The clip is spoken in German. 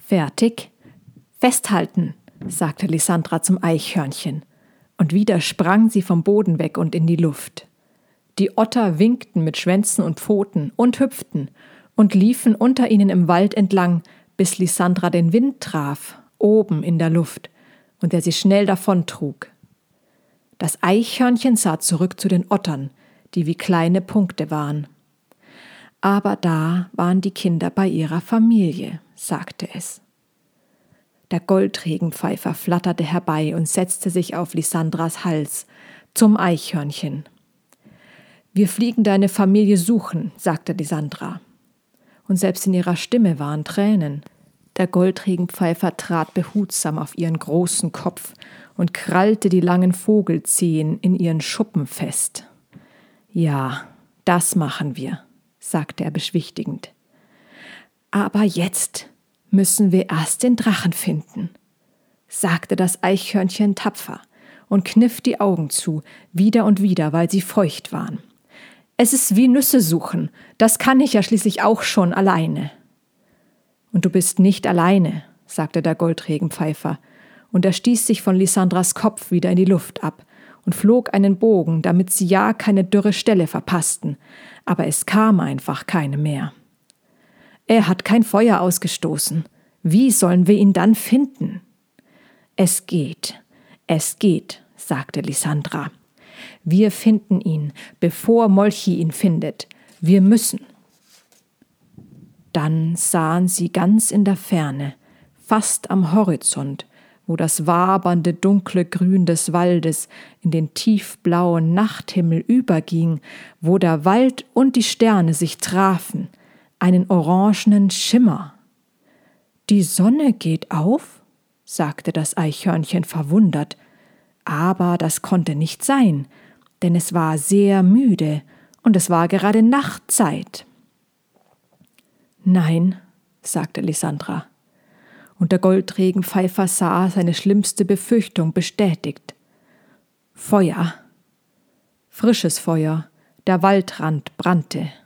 »Fertig? Festhalten«, sagte Lysandra zum Eichhörnchen, und wieder sprang sie vom Boden weg und in die Luft. Die Otter winkten mit Schwänzen und Pfoten und hüpften und liefen unter ihnen im Wald entlang, bis Lysandra den Wind traf, oben in der Luft, und der sie schnell davontrug. Das Eichhörnchen sah zurück zu den Ottern, die wie kleine Punkte waren. Aber da waren die Kinder bei ihrer Familie, sagte es. Der Goldregenpfeifer flatterte herbei und setzte sich auf Lysandras Hals, zum Eichhörnchen. »Wir fliegen deine Familie suchen«, sagte Lysandra. Und selbst in ihrer Stimme waren Tränen. Der Goldregenpfeifer trat behutsam auf ihren großen Kopf und krallte die langen Vogelzehen in ihren Schuppen fest. »Ja, das machen wir«, sagte er beschwichtigend. »Aber jetzt müssen wir erst den Drachen finden«, sagte das Eichhörnchen tapfer und kniff die Augen zu, wieder und wieder, weil sie feucht waren. »Es ist wie Nüsse suchen, das kann ich ja schließlich auch schon alleine.« »Und du bist nicht alleine«, sagte der Goldregenpfeifer, und er stieß sich von Lysandras Kopf wieder in die Luft ab und flog einen Bogen, damit sie ja keine dürre Stelle verpassten, aber es kam einfach keine mehr. »Er hat kein Feuer ausgestoßen. Wie sollen wir ihn dann finden?« »Es geht, sagte Lysandra. »Wir finden ihn, bevor Molchi ihn findet. Wir müssen.« Dann sahen sie ganz in der Ferne, fast am Horizont, wo das wabernde, dunkle Grün des Waldes in den tiefblauen Nachthimmel überging, wo der Wald und die Sterne sich trafen, einen orangenen Schimmer. »Die Sonne geht auf?«, sagte das Eichhörnchen verwundert, aber das konnte nicht sein, denn es war sehr müde und es war gerade Nachtzeit. »Nein«, sagte Lysandra, und der Goldregenpfeifer sah seine schlimmste Befürchtung bestätigt. Feuer, frisches Feuer, der Waldrand brannte.